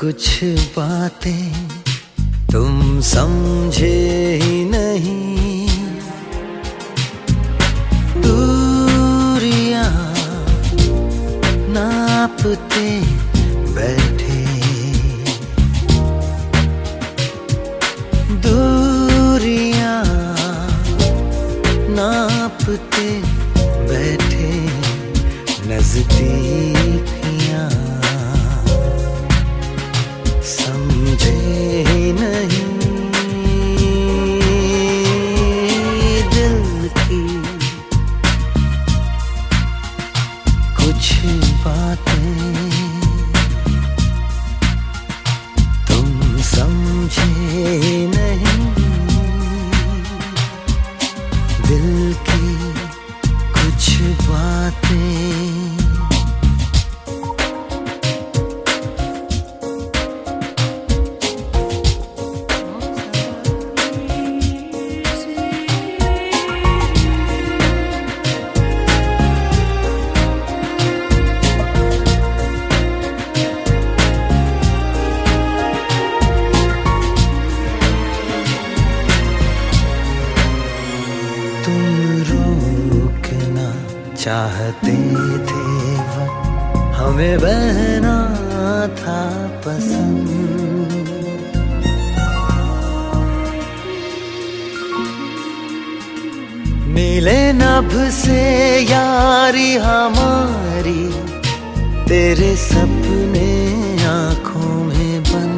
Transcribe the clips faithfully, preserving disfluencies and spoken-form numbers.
कुछ बातें तुम समझे ही नहीं। दूरियां नापते बैठे, दूरियां नापते बैठे, नजदीकियां समझे नहीं। दिल की कुछ बातें तुम समझे नहीं। दिल की कुछ बातें चाहते थे वक्त हमें बहना था पसंद। मिले नभ से यारी हमारी, तेरे सपने आँखों में बंद।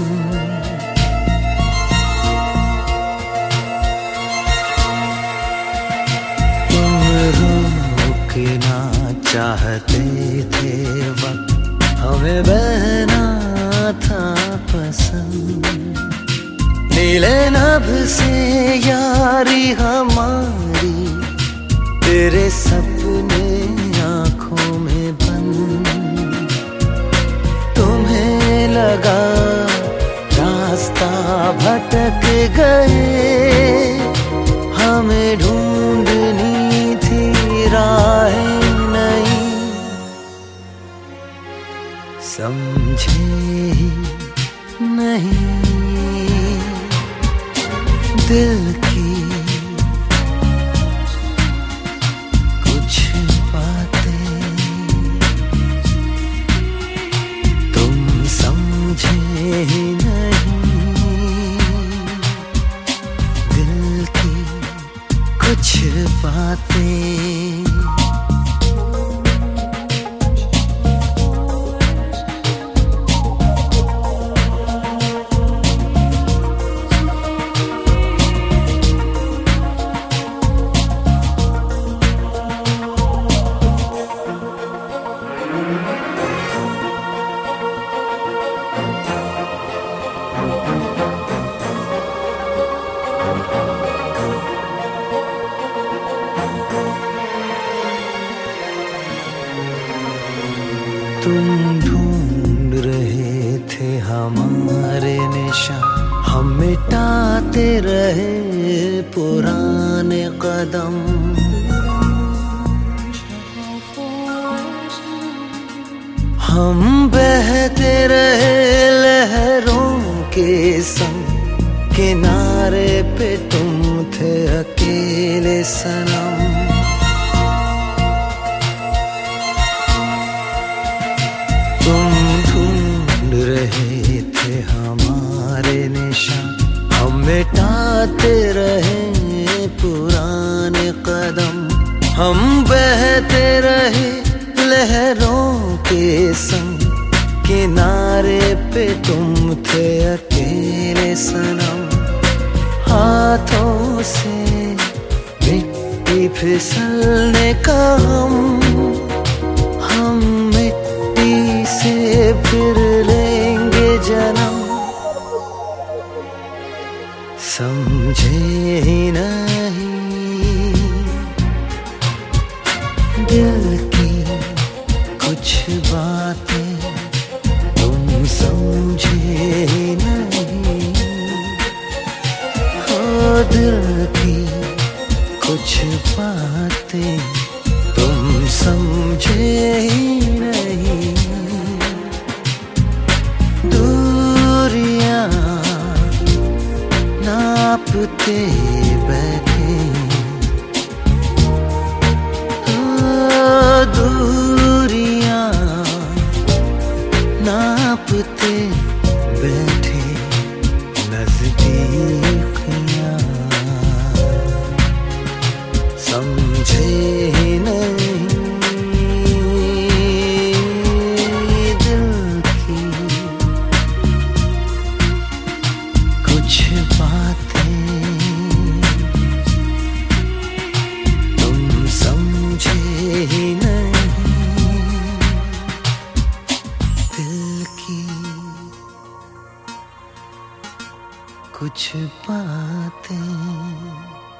ना चाहते थे वक्त हमें बहना था पसंद। नीले नभ से यारी हमारी, तेरे सपने आँखों में बंद। तुम्हें लगा रास्ता भटक गए, हमें ढूंढनी थी राहें नहीं। समझे ही नहीं दिल की कुछ बातें तुम समझे ही नहीं। दिल की कुछ बातें तुम ढूंढ रहे थे हमारे निशान, हम मिटाते रहे पुराने कदम। हम बहते रहे लहरों के संग, किनारे पे तुम थे अकेले सनम। तुम ढूंढ रहे थे हमारे निशान, हम मिटाते रहे पुराने कदम। हम बहते रहे लहरों के संग, किनारे पे तुम थे अकेले सनम। हाथों से मिट्टी फिसलने का हम हम मिट्टी से फिर लेंगे जन्म। समझे ही नहीं दिल की कुछ बातें तुम समझे ही नहीं। हो दिल की कुछ बातें तुम समझे ही नहीं। दूर नापते बैठे, दूरियां नापते बैठे, नजदीकियां समझे नहीं दिल की कुछ बातें, तुम समझे ही नहीं दिल की कुछ बातें।